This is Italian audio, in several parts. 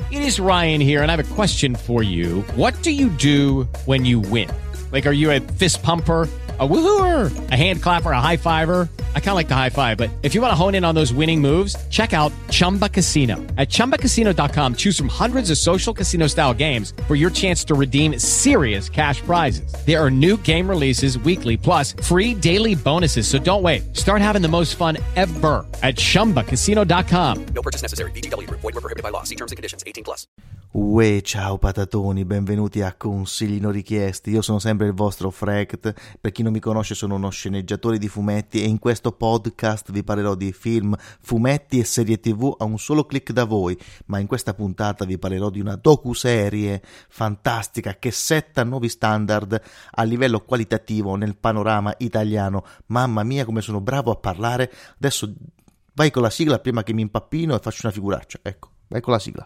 It is Ryan here, and I have a question for you. What do you do when you win? Like, are you a fist pumper, a woohooer, a hand clapper, a high fiver? I kind of like the high five, but if you want to hone in on those winning moves, check out Chumba Casino. At ChumbaCasino.com, choose from hundreds of social casino style games for your chance to redeem serious cash prizes. There are new game releases weekly, plus free daily bonuses. So don't wait. Start having the most fun ever at ChumbaCasino.com. No purchase necessary. VGW Group. Void where prohibited by law. See terms and conditions. 18+. Uè, ciao patatoni, benvenuti a Consigli non richiesti. Io sono sempre il vostro Frect. Per chi non mi conosce, sono uno sceneggiatore di fumetti e in questo podcast vi parlerò di film, fumetti e serie TV a un solo click da voi. Ma in questa puntata vi parlerò di una docuserie fantastica che setta nuovi standard a livello qualitativo nel panorama italiano. Mamma mia, come sono bravo a parlare. Adesso vai con la sigla prima che mi impappino e faccio una figuraccia. Ecco, vai con la sigla.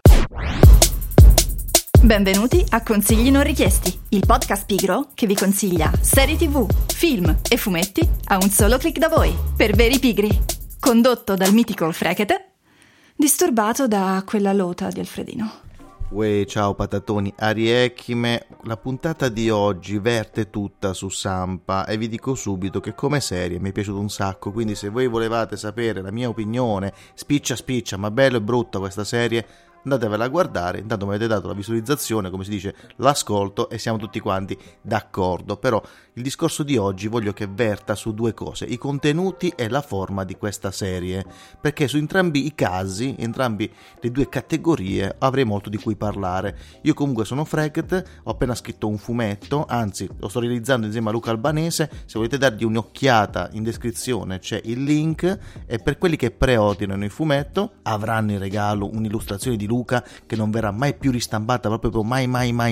Benvenuti a Consigli non richiesti, il podcast pigro che vi consiglia serie TV, film e fumetti a un solo click da voi, per veri pigri. Condotto dal mitico Frekete, disturbato da quella lota di Alfredino. Uè, ciao patatoni, ariechime. La puntata di oggi verte tutta su Sampa e vi dico subito che come serie mi è piaciuto un sacco, quindi se voi volevate sapere la mia opinione, spiccia, ma bello e brutta questa serie, andatevela a guardare. Intanto mi avete dato la visualizzazione, come si dice, l'ascolto e siamo tutti quanti d'accordo. Però il discorso di oggi voglio che verta su due cose: i contenuti e la forma di questa serie, perché su entrambi i casi, entrambi le due categorie avrei molto di cui parlare. Io comunque sono Fregt, ho appena scritto un fumetto, anzi lo sto realizzando insieme a Luca Albanese. Se volete dargli un'occhiata, in descrizione c'è il link, e per quelli che preordinano il fumetto avranno in regalo un'illustrazione di Luca che non verrà mai più ristampata, proprio mai,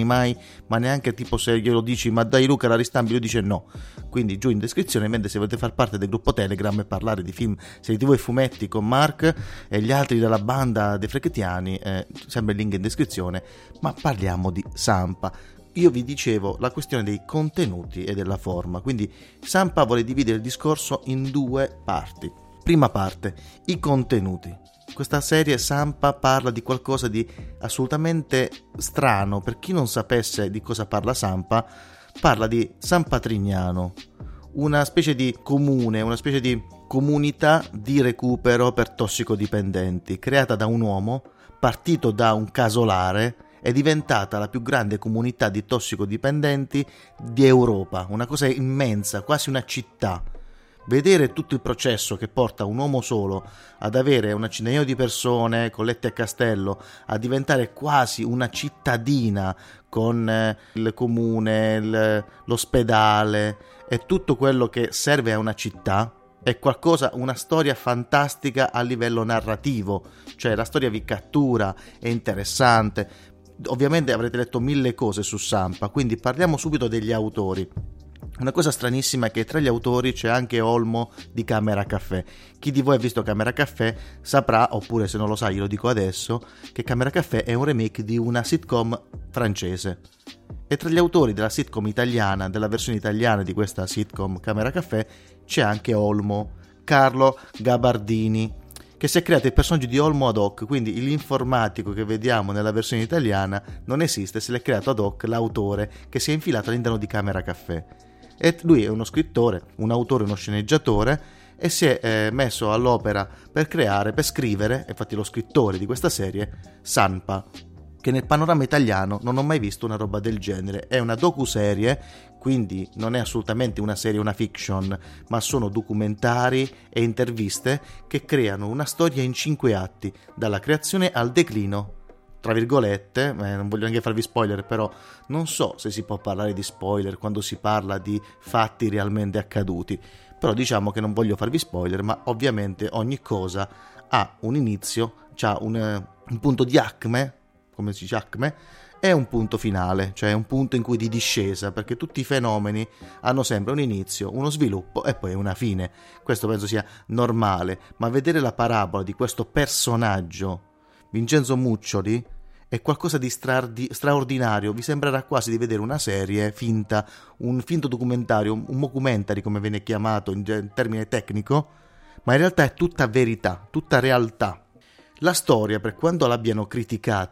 ma neanche tipo se glielo dici ma dai Luca la ristampi, lui dice no. Quindi giù in descrizione, mentre se volete far parte del gruppo Telegram e parlare di film, serie TV e fumetti con Mark e gli altri della banda dei Frechettiani, sempre il link in descrizione. Ma parliamo di Sampa. Io vi dicevo la questione dei contenuti e della forma, quindi Sampa vuole dividere il discorso in due parti. Prima parte, i contenuti. Questa serie Sampa parla di qualcosa di assolutamente strano. Per chi non sapesse di cosa parla Sampa, parla di San Patrignano, una specie di comune, una specie di comunità di recupero per tossicodipendenti, creata da un uomo, partito da un casolare, è diventata la più grande comunità di tossicodipendenti di Europa, una cosa immensa, quasi una città. Vedere tutto il processo che porta un uomo solo ad avere una centinaia di persone con letti a castello, a diventare quasi una cittadina con il comune, l'ospedale e tutto quello che serve a una città, è qualcosa, una storia fantastica a livello narrativo. Cioè la storia vi cattura, è interessante. Ovviamente avrete letto 1000 cose su Sampa, quindi parliamo subito degli autori. Una cosa stranissima è che tra gli autori c'è anche Olmo di Camera Caffè. Chi di voi ha visto Camera Caffè saprà, oppure se non lo sa io lo dico adesso, che Camera Caffè è un remake di una sitcom francese. E tra gli autori della sitcom italiana, della versione italiana di questa sitcom Camera Caffè, c'è anche Olmo, Carlo Gabardini, che si è creato il personaggio di Olmo ad hoc, quindi l'informatico che vediamo nella versione italiana non esiste, se l'è creato ad hoc l'autore che si è infilato all'interno di Camera Caffè. E lui è uno scrittore, un autore, uno sceneggiatore, e si è messo all'opera per creare, per scrivere, infatti lo scrittore di questa serie, Sampa, che nel panorama italiano non ho mai visto una roba del genere. È una docuserie, quindi non è assolutamente una serie, una fiction, ma sono documentari e interviste che creano una storia in 5 atti, dalla creazione al declino, tra virgolette. Non voglio neanche farvi spoiler, però non so se si può parlare di spoiler quando si parla di fatti realmente accaduti, però diciamo che non voglio farvi spoiler, ma ovviamente ogni cosa ha un inizio, ha un punto di acme, come si dice acme, e un punto finale, cioè un punto in cui di discesa, perché tutti i fenomeni hanno sempre un inizio, uno sviluppo e poi una fine. Questo penso sia normale, ma vedere la parabola di questo personaggio Vincenzo Muccioli è qualcosa di straordinario. Vi sembrerà quasi di vedere una serie finta, un finto documentario, un mockumentary come viene chiamato in termine tecnico, ma in realtà è tutta verità, tutta realtà. La storia, per quanto l'abbiano criticata,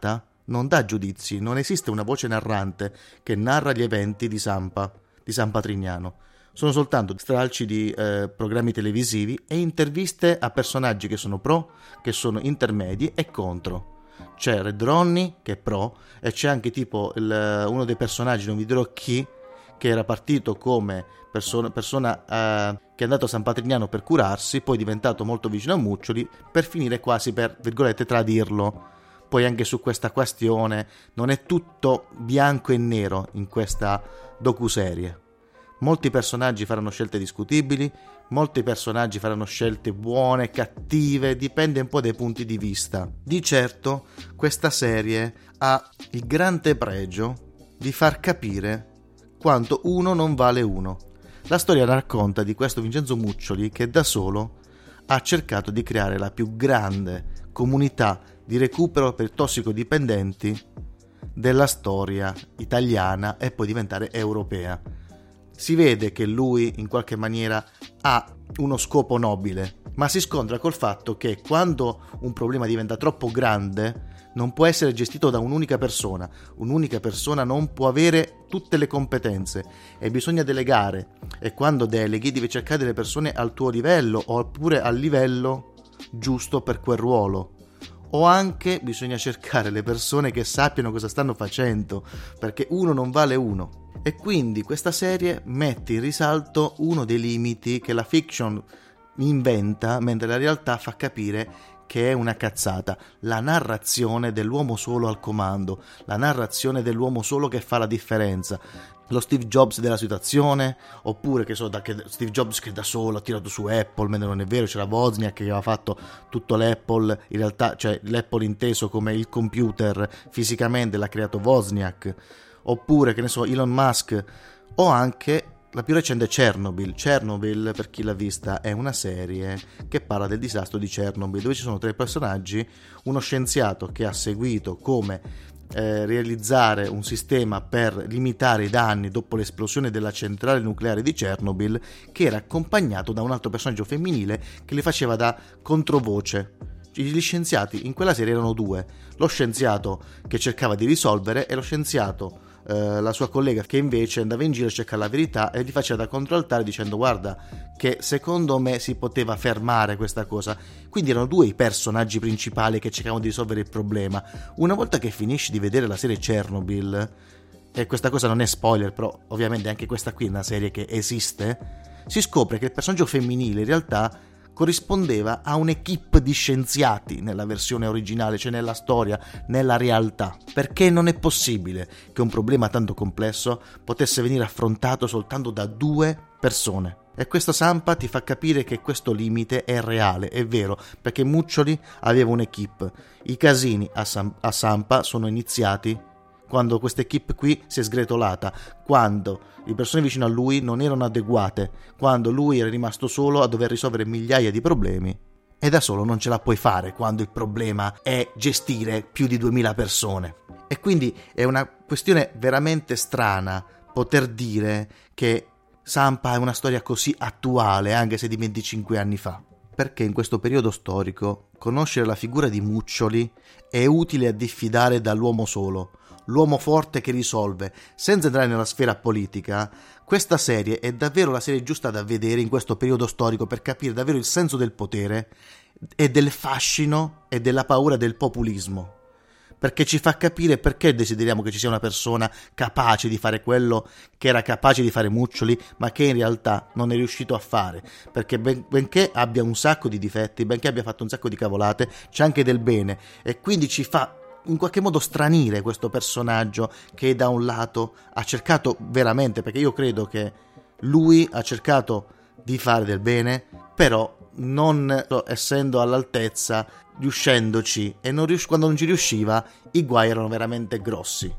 non dà giudizi, non esiste una voce narrante che narra gli eventi di San Patrignano. Sono soltanto stralci di programmi televisivi e interviste a personaggi che sono pro, che sono intermedi e contro. C'è Red Ronnie che è pro e c'è anche tipo uno dei personaggi, non vi dirò chi, che era partito come persona che è andato a San Patrignano per curarsi, poi è diventato molto vicino a Muccioli per finire quasi per, virgolette, tradirlo. Poi anche su questa questione non è tutto bianco e nero in questa docuserie. Molti personaggi faranno scelte discutibili, molti personaggi faranno scelte buone, cattive, dipende un po' dai punti di vista. Di certo questa serie ha il grande pregio di far capire quanto uno non vale uno. La storia racconta di questo Vincenzo Muccioli che da solo ha cercato di creare la più grande comunità di recupero per tossicodipendenti della storia italiana e poi diventare europea. Si vede che lui in qualche maniera ha uno scopo nobile, ma si scontra col fatto che quando un problema diventa troppo grande non può essere gestito da un'unica persona. Un'unica persona non può avere tutte le competenze e bisogna delegare, e quando deleghi devi cercare delle persone al tuo livello oppure al livello giusto per quel ruolo. O anche bisogna cercare le persone che sappiano cosa stanno facendo, perché uno non vale uno. E quindi questa serie mette in risalto uno dei limiti che la fiction inventa, mentre la realtà fa capire che è una cazzata: la narrazione dell'uomo solo al comando, la narrazione dell'uomo solo che fa la differenza. Lo Steve Jobs della situazione, oppure che Steve Jobs che da solo ha tirato su Apple, mentre non è vero, c'era Wozniak che aveva fatto tutto l'Apple, in realtà, cioè l'Apple inteso come il computer, fisicamente l'ha creato Wozniak. Oppure, che ne so, Elon Musk, o anche la più recente Chernobyl. Chernobyl, per chi l'ha vista, è una serie che parla del disastro di Chernobyl, dove ci sono tre personaggi: uno scienziato che ha seguito come realizzare un sistema per limitare i danni dopo l'esplosione della centrale nucleare di Chernobyl, che era accompagnato da un altro personaggio femminile che le faceva da controvoce. Gli scienziati in quella serie erano due: lo scienziato che cercava di risolvere e lo scienziato, la sua collega, che invece andava in giro a cercare la verità e gli faceva da controaltare dicendo: guarda che secondo me si poteva fermare questa cosa. Quindi erano due i personaggi principali che cercavano di risolvere il problema. Una volta che finisci di vedere la serie Chernobyl, e questa cosa non è spoiler, però ovviamente anche questa qui è una serie che esiste, si scopre che il personaggio femminile in realtà corrispondeva a un'equipe di scienziati nella versione originale, cioè nella storia, nella realtà, perché non è possibile che un problema tanto complesso potesse venire affrontato soltanto da due persone. E questo Sampa ti fa capire che questo limite è reale, è vero, perché Muccioli aveva un'equipe. I casini a Sampa sono iniziati quando questa equipe qui si è sgretolata, quando le persone vicino a lui non erano adeguate, quando lui era rimasto solo a dover risolvere migliaia di problemi, e da solo non ce la puoi fare quando il problema è gestire più di 2000 persone. E quindi è una questione veramente strana poter dire che Sampa è una storia così attuale, anche se di 25 anni fa. Perché in questo periodo storico conoscere la figura di Muccioli è utile a diffidare dall'uomo solo, l'uomo forte che risolve. Senza entrare nella sfera politica, questa serie è davvero la serie giusta da vedere in questo periodo storico per capire davvero il senso del potere e del fascino e della paura del populismo, perché ci fa capire perché desideriamo che ci sia una persona capace di fare quello che era capace di fare Muccioli, ma che in realtà non è riuscito a fare, perché benché abbia un sacco di difetti, benché abbia fatto un sacco di cavolate, c'è anche del bene, e quindi ci fa in qualche modo stranire questo personaggio che da un lato ha cercato veramente, perché io credo che lui ha cercato di fare del bene, però non essendo all'altezza, riuscendoci, e quando non ci riusciva i guai erano veramente grossi.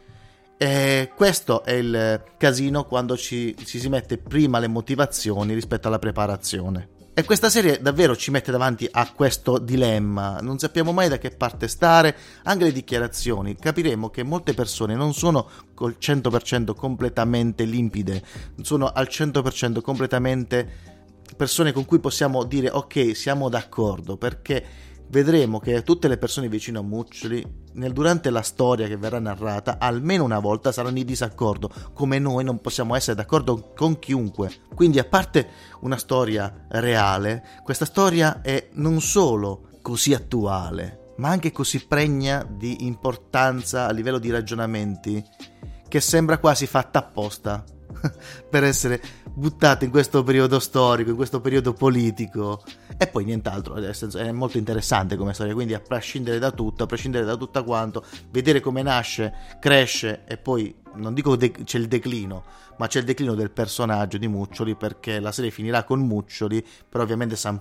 E questo è il casino quando ci si mette prima le motivazioni rispetto alla preparazione. E questa serie davvero ci mette davanti a questo dilemma, non sappiamo mai da che parte stare. Anche le dichiarazioni, capiremo che molte persone non sono col 100% completamente limpide, sono al 100% completamente persone con cui possiamo dire ok, siamo d'accordo, perché vedremo che tutte le persone vicino a Muccioli durante la storia che verrà narrata almeno una volta saranno in disaccordo, come noi non possiamo essere d'accordo con chiunque. Quindi, a parte una storia reale, questa storia è non solo così attuale, ma anche così pregna di importanza a livello di ragionamenti, che sembra quasi fatta apposta per essere buttata in questo periodo storico, in questo periodo politico. E poi nient'altro, nel senso, è molto interessante come storia, quindi a prescindere da tutto, a prescindere da tutto quanto, vedere come nasce, cresce e poi, non dico c'è il declino, ma c'è il declino del personaggio di Muccioli, perché la serie finirà con Muccioli, però ovviamente San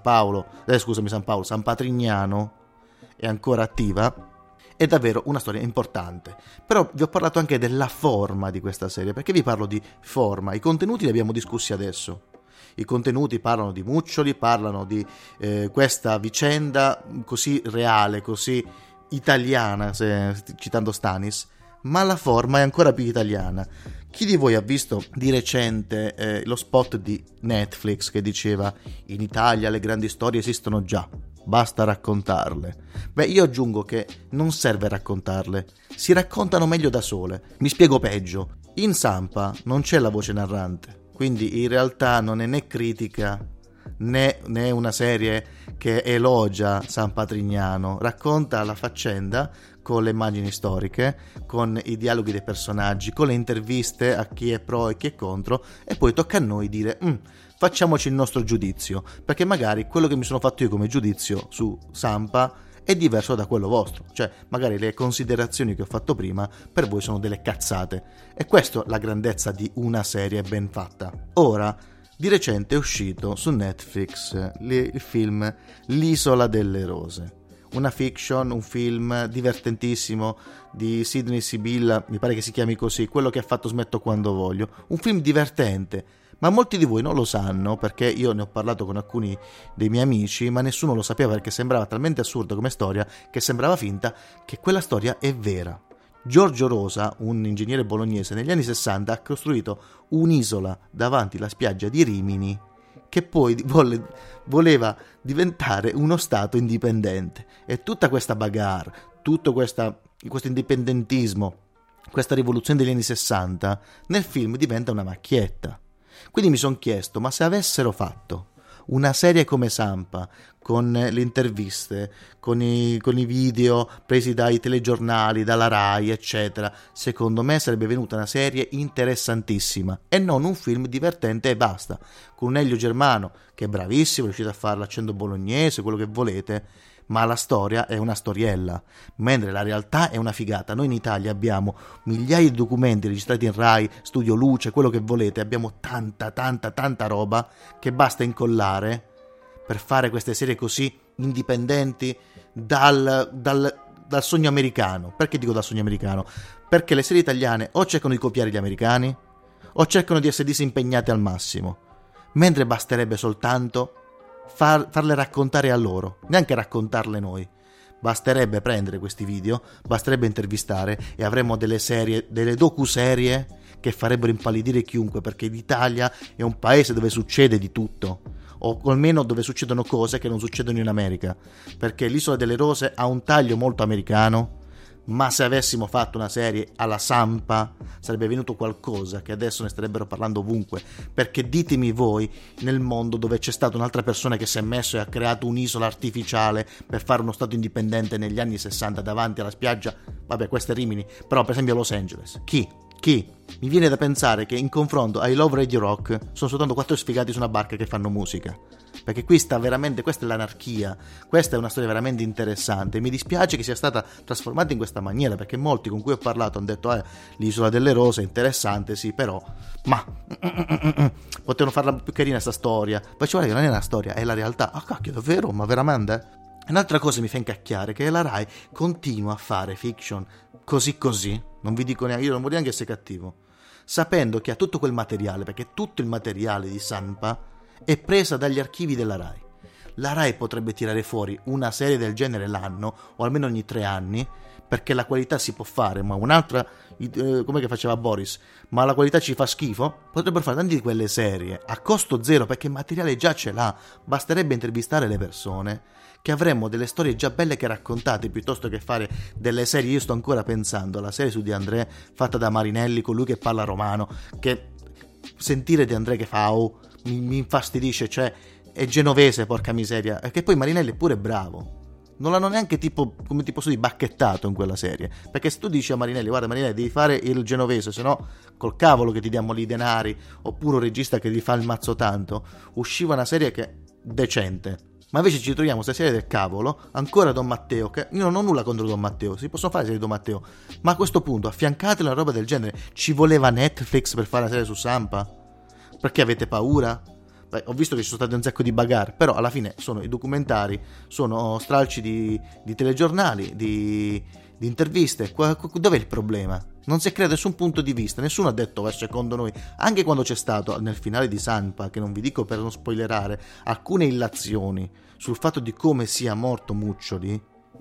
Patrignano è ancora attiva. È davvero una storia importante. Però vi ho parlato anche della forma di questa serie. Perché vi parlo di forma? I contenuti li abbiamo discussi adesso. I contenuti parlano di Muccioli, parlano di questa vicenda così reale, così italiana, citando Stanis, ma la forma è ancora più italiana. Chi di voi ha visto di recente lo spot di Netflix che diceva: in Italia le grandi storie esistono già, basta raccontarle? Beh, io aggiungo che non serve raccontarle, si raccontano meglio da sole. Mi spiego peggio: in Sampa non c'è la voce narrante, quindi in realtà non è né critica né una serie che elogia San Patrignano, racconta la faccenda con le immagini storiche, con i dialoghi dei personaggi, con le interviste a chi è pro e chi è contro, e poi tocca a noi dire facciamoci il nostro giudizio, perché magari quello che mi sono fatto io come giudizio su Sampa è diverso da quello vostro, cioè magari le considerazioni che ho fatto prima per voi sono delle cazzate, e questa è la grandezza di una serie ben fatta. Ora, di recente è uscito su Netflix il film L'Isola delle Rose, una fiction, un film divertentissimo di Sidney Sibilla, mi pare che si chiami così, quello che ha fatto Smetto quando voglio, un film divertente, ma molti di voi non lo sanno, perché io ne ho parlato con alcuni dei miei amici, ma nessuno lo sapeva, perché sembrava talmente assurdo come storia che sembrava finta, che quella storia è vera. Giorgio Rosa, un ingegnere bolognese, negli anni 60 ha costruito un'isola davanti alla spiaggia di Rimini, che poi voleva diventare uno stato indipendente. E tutta questa bagarre, tutto questo indipendentismo, questa rivoluzione degli anni 60, nel film diventa una macchietta. Quindi mi sono chiesto, ma se avessero fatto una serie come Sampa, con le interviste, con i video presi dai telegiornali, dalla Rai, eccetera, secondo me sarebbe venuta una serie interessantissima e non un film divertente e basta, con un Elio Germano che è bravissimo, è riuscito a fare l'accento bolognese, quello che volete, ma la storia è una storiella, mentre la realtà è una figata. Noi in Italia abbiamo migliaia di documenti registrati in Rai, Studio Luce, quello che volete, abbiamo tanta roba che basta incollare per fare queste serie così indipendenti dal sogno americano. Perché dico dal sogno americano? Perché le serie italiane o cercano di copiare gli americani o cercano di essere disimpegnate al massimo, mentre basterebbe soltanto farle raccontare a loro, neanche raccontarle noi. Basterebbe prendere questi video, basterebbe intervistare e avremmo delle serie, delle docuserie che farebbero impallidire chiunque, perché l'Italia è un paese dove succede di tutto, o almeno dove succedono cose che non succedono in America, perché l'Isola delle Rose ha un taglio molto americano, ma se avessimo fatto una serie alla Sampa sarebbe venuto qualcosa che adesso ne starebbero parlando ovunque. Perché ditemi voi, nel mondo dove c'è stata un'altra persona che si è messo e ha creato un'isola artificiale per fare uno stato indipendente negli anni 60 davanti alla spiaggia, vabbè, questo è Rimini, però per esempio a Los Angeles, chi? Mi viene da pensare che in confronto ai Love Radio Rock sono soltanto 4 sfigati su una barca che fanno musica, perché questa è l'anarchia, questa è una storia veramente interessante. Mi dispiace che sia stata trasformata in questa maniera, perché molti con cui ho parlato hanno detto l'Isola delle Rose è interessante, sì, però potevano farla più carina sta storia. Poi ci vuole che non è una storia, è la realtà. Cacchio, davvero? Ma veramente? Un'altra cosa mi fa incacchiare è che la Rai continua a fare fiction così, non vi dico neanche, io non voglio neanche essere cattivo, sapendo che ha tutto quel materiale, perché tutto il materiale di Sampa è presa dagli archivi della Rai. La Rai potrebbe tirare fuori una serie del genere l'anno, o almeno ogni 3 anni, perché la qualità si può fare, ma un'altra, come che faceva Boris, ma la qualità ci fa schifo, potrebbero fare tanti di quelle serie a costo zero, perché il materiale già ce l'ha, basterebbe intervistare le persone che avremmo delle storie già belle che raccontate, piuttosto che fare delle serie. Io sto ancora pensando alla serie su De André fatta da Marinelli, con lui che parla romano, che sentire De André che fa mi infastidisce, cioè è genovese, porca miseria, e che poi Marinelli è pure bravo. Non l'hanno neanche tipo, come ti posso dire, bacchettato in quella serie, perché se tu dici a Marinelli, guarda Marinelli, devi fare il genovese, se no col cavolo che ti diamo lì i denari, oppure un regista che gli fa il mazzo tanto, usciva una serie che decente. Ma invece ci troviamo questa serie del cavolo, ancora Don Matteo, che io non ho nulla contro Don Matteo, si possono fare serie di Don Matteo, ma a questo punto affiancate una roba del genere. Ci voleva Netflix per fare una serie su Sampa? Perché avete paura? Beh, ho visto che ci sono stati un sacco di bagarre, però alla fine sono i documentari, sono stralci di telegiornali, di interviste. Dov'è il problema? Non si è creato nessun punto di vista, nessuno ha detto secondo noi, anche quando c'è stato nel finale di Sampa, che non vi dico per non spoilerare, alcune illazioni sul fatto di come sia morto Muccioli,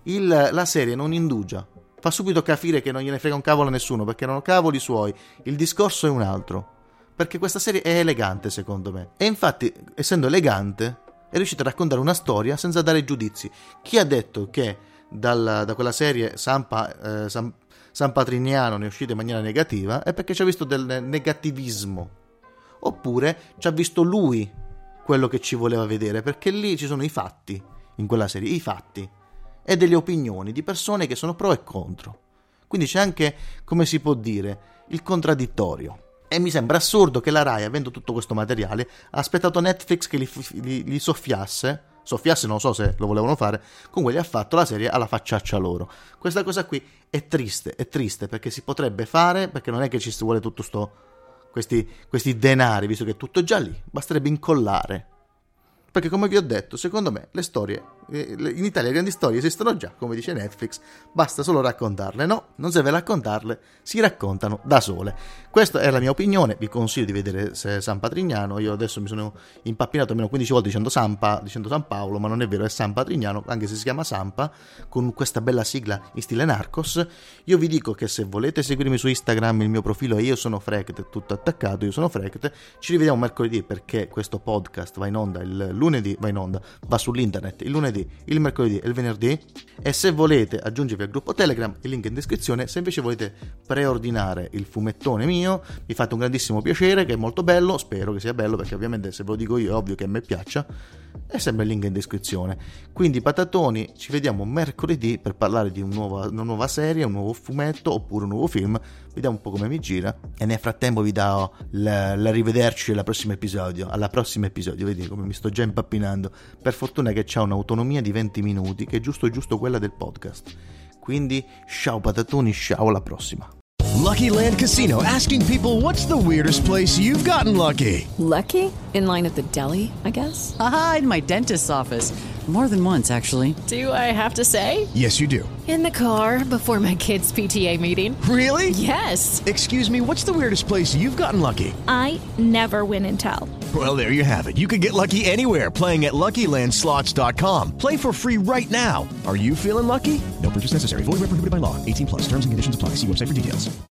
la serie non indugia, fa subito capire che non gliene frega un cavolo a nessuno, perché non ho cavoli suoi, il discorso è un altro. Perché questa serie è elegante, secondo me. E infatti, essendo elegante, è riuscita a raccontare una storia senza dare giudizi. Chi ha detto che da quella serie San Patrignano ne è uscito in maniera negativa è perché ci ha visto del negativismo. Oppure ci ha visto lui quello che ci voleva vedere, perché lì ci sono i fatti, in quella serie, i fatti, e delle opinioni di persone che sono pro e contro. Quindi c'è anche, come si può dire, il contraddittorio. E mi sembra assurdo che la Rai, avendo tutto questo materiale, ha aspettato Netflix che gli soffiasse, non so se lo volevano fare, comunque gli ha fatto la serie alla facciaccia loro. Questa cosa qui è triste perché si potrebbe fare, perché non è che ci vuole tutto questi denari, visto che è tutto già lì, basterebbe incollare. Perché come vi ho detto, secondo me le storie, in Italia le grandi storie esistono già, come dice Netflix, basta solo raccontarle. No, non serve raccontarle, si raccontano da sole. Questa è la mia opinione, vi consiglio di vedere San Patrignano. Io adesso mi sono impappinato almeno 15 volte dicendo San Paolo, ma non è vero, è San Patrignano, anche se si chiama Sampa, con questa bella sigla in stile Narcos. Io vi dico che se volete seguirmi su Instagram, il mio profilo è Io Sono Freket, tutto attaccato, Io Sono Freket. Ci rivediamo mercoledì, perché questo podcast va in onda il lunedì, va sull'internet il lunedì, il mercoledì e il venerdì. E se volete aggiungervi al gruppo Telegram, il link in descrizione. Se invece volete preordinare il fumettone mio, mi fate un grandissimo piacere, che è molto bello, spero che sia bello, perché ovviamente se ve lo dico io è ovvio che a me piaccia, è sempre il link in descrizione. Quindi patatoni, ci vediamo mercoledì per parlare di una nuova serie, un nuovo fumetto oppure un nuovo film. Vediamo un po' come mi gira, e nel frattempo vi do l'arrivederci alla prossimo episodio, vedete come mi sto già impappinando. Per fortuna che c'ha un'autonomia di 20 minuti, che è giusto quella del podcast. Quindi ciao patatoni, ciao, alla prossima. Lucky Land Casino, asking people, what's the weirdest place you've gotten lucky? Lucky? In line at the deli, I guess? Aha, in my dentist's office. More than once, actually. Do I have to say? Yes, you do. In the car before my kids' PTA meeting. Really? Yes. Excuse me, what's the weirdest place you've gotten lucky? I never win and tell. Well, there you have it. You can get lucky anywhere, playing at LuckyLandSlots.com. Play for free right now. Are you feeling lucky? No purchase necessary. Void where prohibited by law. 18+. Terms and conditions apply. See website for details.